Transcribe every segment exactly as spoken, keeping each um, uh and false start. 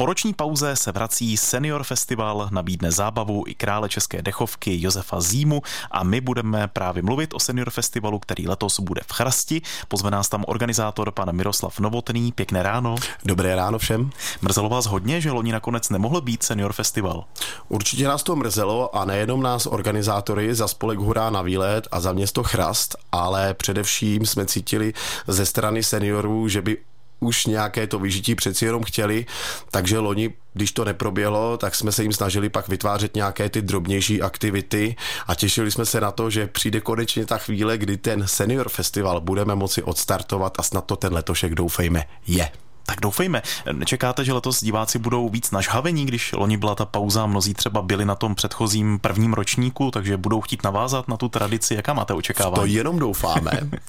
Po roční pauze se vrací Senior Festival, nabídne zábavu i krále české dechovky Josefa Zímu a my budeme právě mluvit o Senior Festivalu, který letos bude v Chrasti. Pozve nás tam organizátor pan Miroslav Novotný. Pěkné ráno. Dobré ráno všem. Mrzelo vás hodně, že loni nakonec nemohl být Senior Festival? Určitě nás to mrzelo a nejenom nás organizátory za spolek Hurá na výlet a za město Chrast, ale především jsme cítili ze strany seniorů, že by už nějaké to vyžití přeci jenom chtěli, takže loni, když to neproběhlo, tak jsme se jim snažili pak vytvářet nějaké ty drobnější aktivity a těšili jsme se na to, že přijde konečně ta chvíle, kdy ten Senior Festival budeme moci odstartovat a snad to ten letošek, doufejme, je. Tak doufejme. Nečekáte, že letos diváci budou víc nažhavení, když loni byla ta pauza, mnozí třeba byli na tom předchozím prvním ročníku, takže budou chtít navázat na tu tradici. Jaká máte očekávání? To jenom doufáme,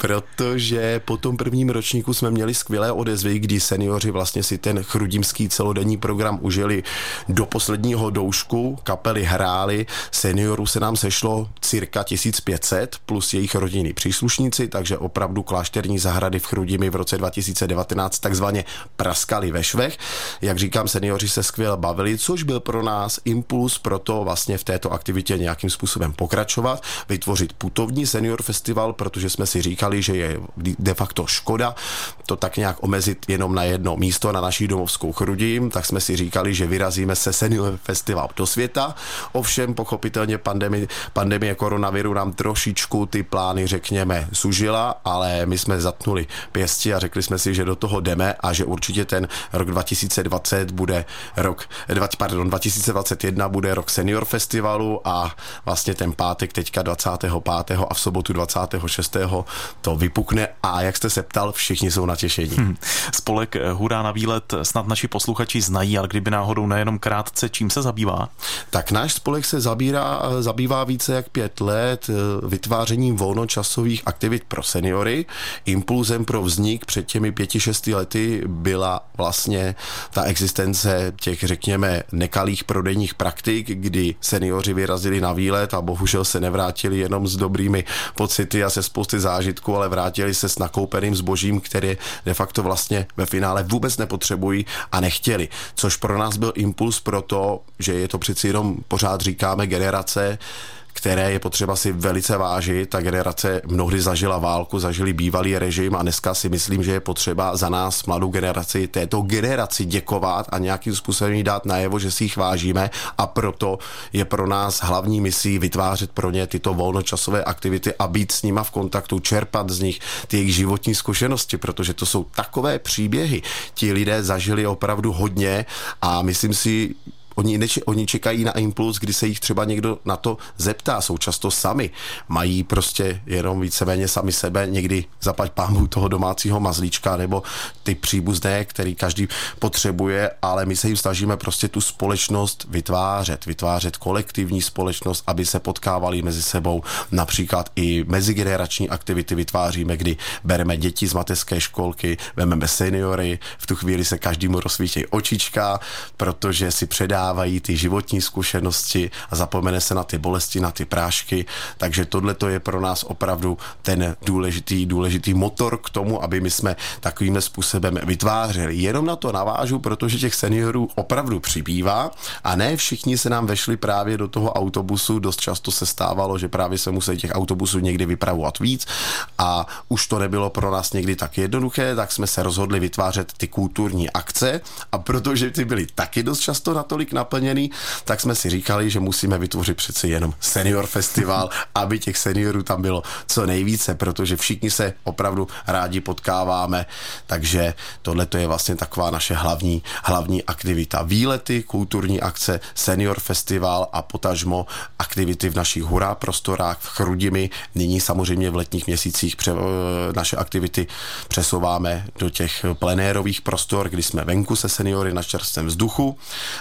protože po tom prvním ročníku jsme měli skvělé odezvy, kdy seniori vlastně si ten chrudimský celodenní program užili do posledního doušku, kapely hrály, seniorů se nám sešlo cirka tisíc pět set plus jejich rodinní příslušníci, takže opravdu klášterní zahrady v Chrudimi v roce dva tisíce devatenáct takzvaně praskali ve švech. Jak říkám, seniori se skvěle bavili, což byl pro nás impuls pro to vlastně v této aktivitě nějakým způsobem pokračovat, vytvořit putovní senior festival, protože jsme si říkali, že je de facto škoda to tak nějak omezit jenom na jedno místo, na naší domovskou Chrudim, tak jsme si říkali, že vyrazíme se senior festival do světa. Ovšem pochopitelně pandemie, pandemie koronaviru nám trošičku ty plány, řekněme, sužila, ale my jsme zatnuli pěsti a řekli jsme si, že do toho jdeme a že určitě ten rok dva tisíce dvacet bude rok, pardon, dva tisíce dvacet jedna bude rok Senior Festivalu a vlastně ten pátek teďka dvacátého pátého a v sobotu dvacátého šestého to vypukne a jak jste se ptal, všichni jsou natěšení. Hmm. Spolek Hurá na výlet snad naši posluchači znají, ale kdyby náhodou nejenom krátce, čím se zabývá? Tak náš spolek se zabírá, zabývá více jak pět let vytvářením volnočasových aktivit pro seniory. Impulzem pro vznik před těmi pěti, šesti lety byla vlastně ta existence těch, řekněme, nekalých prodejních praktik, kdy seniori vyrazili na výlet a bohužel se nevrátili jenom s dobrými pocity a se spousty zážitků, ale vrátili se s nakoupeným zbožím, které de facto vlastně ve finále vůbec nepotřebují a nechtěli. Což pro nás byl impuls pro to, že je to přeci jenom, pořád říkáme, generace, které je potřeba si velice vážit. Ta generace mnohdy zažila válku, zažili bývalý režim a dneska si myslím, že je potřeba za nás, mladou generaci, této generaci děkovat a nějakým způsobem jí dát najevo, že si jich vážíme a proto je pro nás hlavní misí vytvářet pro ně tyto volnočasové aktivity a být s nima v kontaktu, čerpat z nich ty jejich životní zkušenosti, protože to jsou takové příběhy. Ti lidé zažili opravdu hodně a myslím si, Oni, neči, oni čekají na impuls, kdy se jich třeba někdo na to zeptá, jsou často sami, mají prostě jenom víceméně sami sebe, někdy zaplať pánbůh toho domácího mazlíčka nebo ty příbuzné, který každý potřebuje, ale my se jim snažíme prostě tu společnost vytvářet, vytvářet kolektivní společnost, aby se potkávali mezi sebou, například i mezigenerační aktivity vytváříme, kdy bereme děti z mateřské školky, vezmeme seniory, v tu chvíli se každému rozsvítějí očička, protože si předá dávají ty životní zkušenosti a zapomene se na ty bolesti, na ty prášky, takže tohle to je pro nás opravdu ten důležitý, důležitý motor k tomu, aby my jsme takovým způsobem vytvářeli. Jenom na to navážu, protože těch seniorů opravdu přibývá a ne všichni se nám vešli právě do toho autobusu, dost často se stávalo, že právě se museli těch autobusů někdy vypravovat víc a už to nebylo pro nás někdy tak jednoduché, tak jsme se rozhodli vytvářet ty kulturní akce a protože ty byly taky dost často natolik naplněný, tak jsme si říkali, že musíme vytvořit přeci jenom Senior Festival, aby těch seniorů tam bylo co nejvíce, protože všichni se opravdu rádi potkáváme, takže tohle to je vlastně taková naše hlavní, hlavní aktivita. Výlety, kulturní akce, Senior Festival a potažmo aktivity v našich hurá prostorách v Chrudimi. Nyní samozřejmě v letních měsících pře- naše aktivity přesouváme do těch plenérových prostor, kdy jsme venku se seniory na čerstvém vzduchu, ale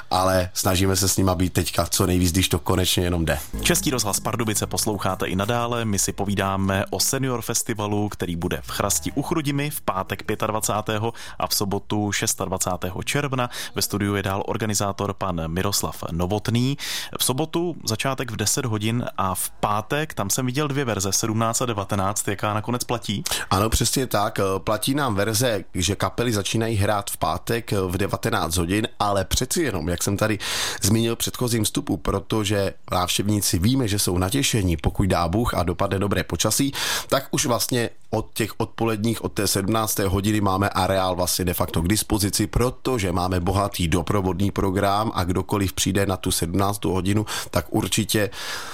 ale snažíme se s nima být teďka co nejvíc, když to konečně jenom jde. Český rozhlas Pardubice posloucháte i nadále. My si povídáme o Senior Festivalu, který bude v Chrasti u Chrudimi v pátek dvacátého pátého a v sobotu dvacátého šestého června. Ve studiu je dál organizátor pan Miroslav Novotný. V sobotu začátek v deset hodin a v pátek tam jsem viděl dvě verze, sedmnáct a devatenáct. Jaká nakonec platí? Ano, přesně tak. Platí nám verze, že kapely začínají hrát v pátek v devatenáct hodin, ale přeci jenom, jak jsem tady zmínil v předchozím vstupu, protože návštěvníci víme, že jsou natěšení, pokud dá Bůh a dopadne dobré počasí, tak už vlastně od těch odpoledních, od té sedmnácté hodiny máme areál vlastně de facto k dispozici, protože máme bohatý doprovodný program a kdokoliv přijde na tu sedmnáctou hodinu, tak určitě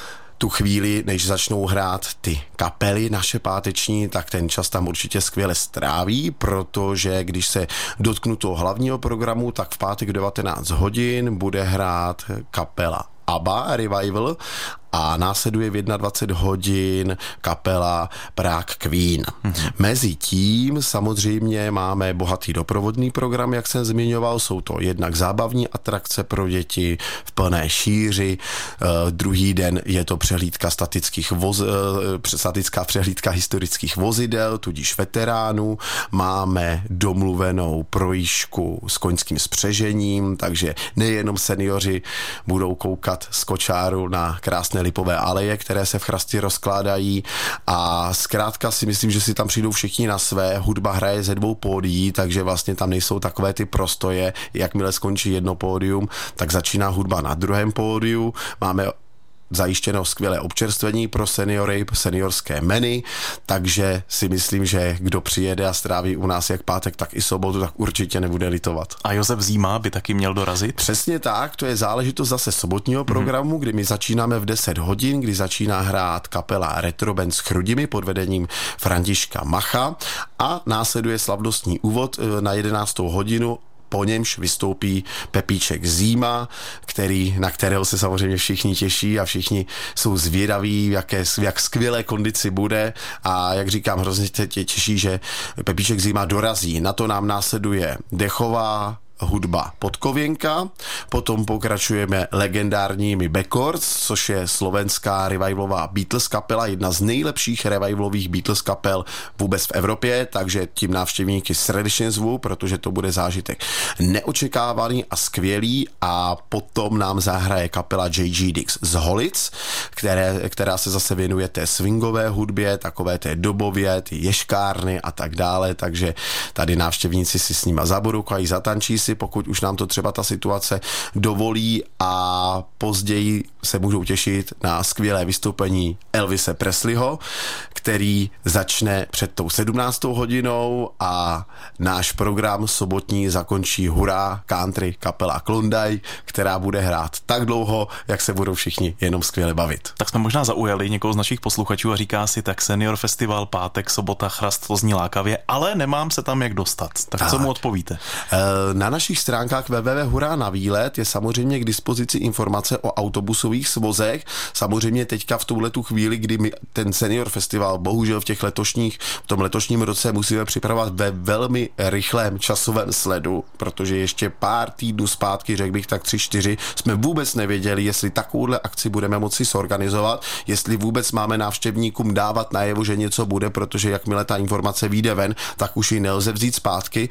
tu chvíli, než začnou hrát ty kapely naše páteční, tak ten čas tam určitě skvěle stráví, protože když se dotknu toho hlavního programu, tak v pátek devatenáct hodin bude hrát kapela ABBA Revival a následuje v dvacet jedna hodin kapela Prague Queen. Mm-hmm. Mezi tím samozřejmě máme bohatý doprovodný program, jak jsem zmiňoval, jsou to jednak zábavní atrakce pro děti v plné šíři, uh, druhý den je to přehlídka statických voz, uh, statická přehlídka historických vozidel, tudíž veteránů, máme domluvenou projížďku s koňským spřežením, takže nejenom seniori budou koukat z kočáru na krásné lipové aleje, které se v Chrasti rozkládají a zkrátka si myslím, že si tam přijdou všichni na své, hudba hraje ze dvou pódií, takže vlastně tam nejsou takové ty prostoje, jakmile skončí jedno pódium, tak začíná hudba na druhém pódiu, máme zajištěno skvělé občerstvení pro seniory, seniorské menu, takže si myslím, že kdo přijede a stráví u nás jak pátek, tak i sobotu, tak určitě nebude litovat. A Josef Zíma by taky měl dorazit? Přesně tak, to je záležitost zase sobotního programu, mm-hmm. kdy my začínáme v deset hodin, kdy začíná hrát kapela Retro Band s Chrudimi pod vedením Františka Macha a následuje slavnostní úvod na jedenáctou hodinu, po němž vystoupí Pepíček Zíma, který, na kterého se samozřejmě všichni těší a všichni jsou zvědaví, jaké, jak skvělé kondici bude a jak říkám, hrozně tě těší, že Pepíček Zíma dorazí. Na to nám následuje dechová hudba Podkověnka, potom pokračujeme legendárními Backwards, což je slovenská revivalová Beatles kapela, jedna z nejlepších revivalových Beatles kapel vůbec v Evropě, takže tím návštěvníky srdečně zvu, protože to bude zážitek neočekávaný a skvělý a potom nám zahraje kapela J G Dix z Holic, které, která se zase věnuje té swingové hudbě, takové té dobově, ty ješkárny a tak dále, takže tady návštěvníci si s nima zaburukají, zatančí si, pokud už nám to třeba ta situace dovolí a později se můžou těšit na skvělé vystoupení Elvise Presleyho, který začne před tou sedmnáctou hodinou a náš program sobotní zakončí hurá country kapela Klondike, která bude hrát tak dlouho, jak se budou všichni jenom skvěle bavit. Tak jsme možná zaujali někoho z našich posluchačů a říká si, tak Senior Festival, pátek, sobota, Chrast, to zní lákavě, ale nemám se tam jak dostat. Tak, tak. Co mu odpovíte? Na našich stránkách w w w tečka hurá na výlet je samozřejmě k dispozici informace o autobusových svozech. Samozřejmě teďka v touhletu chvíli, kdy my ten Senior Festival bohužel v těch letošních, v tom letošním roce musíme připravovat ve velmi rychlém časovém sledu, protože ještě pár týdnů zpátky, řekl bych tak tři, čtyři, jsme vůbec nevěděli, jestli takovouhle akci budeme moci zorganizovat, jestli vůbec máme návštěvníkům dávat najevo, že něco bude, protože jakmile ta informace vyjde ven, tak už ji nelze vzít zpátky.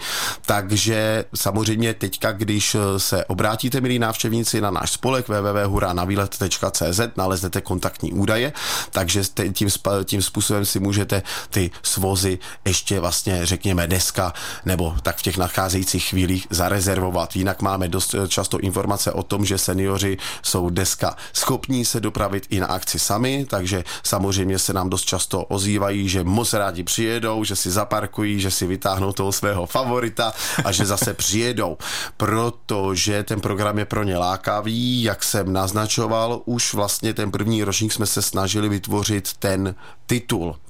Takže samozřejmě teďka, když se obrátíte, milí návštěvníci, na náš spolek w w w tečka hurá na výlet tečka c z, naleznete kontaktní údaje, takže tím, tím způsobem si můžete ty svozy ještě vlastně, řekněme, dneska nebo tak v těch nadcházejících chvílích zarezervovat. Jinak máme dost často informace o tom, že seniori jsou dneska schopní se dopravit i na akci sami, takže samozřejmě se nám dost často ozývají, že moc rádi přijedou, že si zaparkují, že si vytáhnou toho svého favorita a že zase přijedou, protože ten program je pro ně lákavý, jak jsem naznačoval, už vlastně ten první ročník jsme se snažili vytvořit ten titul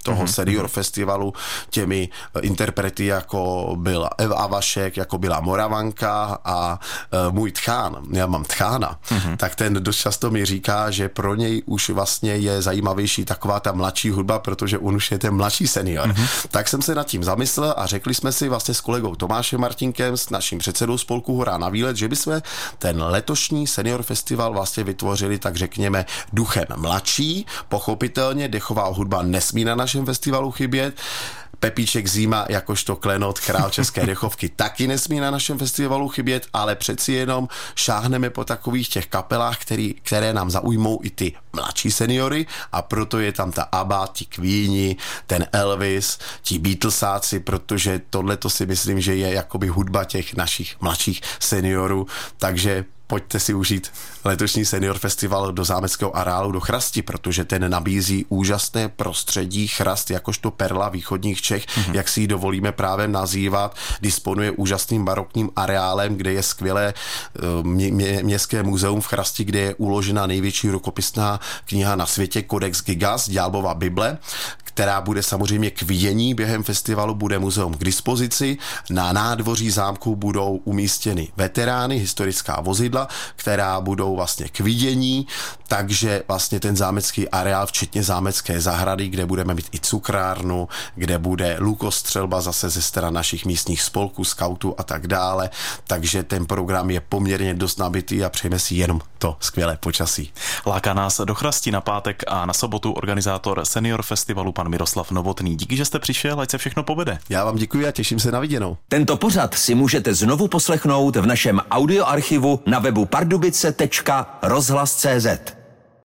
toho mm-hmm. senior festivalu těmi interprety, jako byla Eva Vašek, jako byla Moravanka a uh, můj tchán, já mám tchána, mm-hmm. tak ten dost často mi říká, že pro něj už vlastně je zajímavější taková ta mladší hudba, protože on už je ten mladší senior. Mm-hmm. Tak jsem se nad tím zamyslel a řekli jsme si vlastně s kolegou Tomášem Martinkem, s naším předsedou spolku Hurá na výlet, že bychom ten letošní senior festival vlastně vytvořili, tak řekněme, duchem mladší. Pochopitelně dechová hudba nesmí na našem festivalu chybět. Pepíček Zima jakožto klenot, král české dechovky, taky nesmí na našem festivalu chybět, ale přeci jenom šáhneme po takových těch kapelách, který, které nám zaujmou i ty mladší seniory, a proto je tam ta ABBA, ti Queeni, ten Elvis, ti Beatlesáci, protože tohleto si myslím, že je jakoby hudba těch našich mladších seniorů, takže pojďte si užít letošní senior festival do zámeckého areálu do Chrasti, protože ten nabízí úžasné prostředí. Chrast jakožto perla východních Čech, mm-hmm. jak si ji dovolíme právě nazývat, disponuje úžasným barokním areálem, kde je skvělé mě, mě, městské muzeum v Chrasti, kde je uložena největší rukopisná kniha na světě Codex Gigas, Ďáblova Bible, která bude samozřejmě k vidění během festivalu, bude muzeum k dispozici. Na nádvoří zámku budou umístěny veterány, historická vozidla, která budou vlastně k vidění, takže vlastně ten zámecký areál, včetně zámecké zahrady, kde budeme mít i cukrárnu, kde bude lukostřelba zase ze stran našich místních spolků, skautů a tak dále, takže ten program je poměrně dost nabitý a přejeme si jenom to skvělé počasí. Láká nás do Chrasti na pátek a na sobotu organizátor senior festivalu pan Miroslav Novotný. Díky, že jste přišel, ať se všechno povede. Já vám děkuji a těším se na viděnou. Tento pořad si můžete znovu poslechnout v našem audioarchivu na webu pardubice tečka rozhlas tečka cé zet.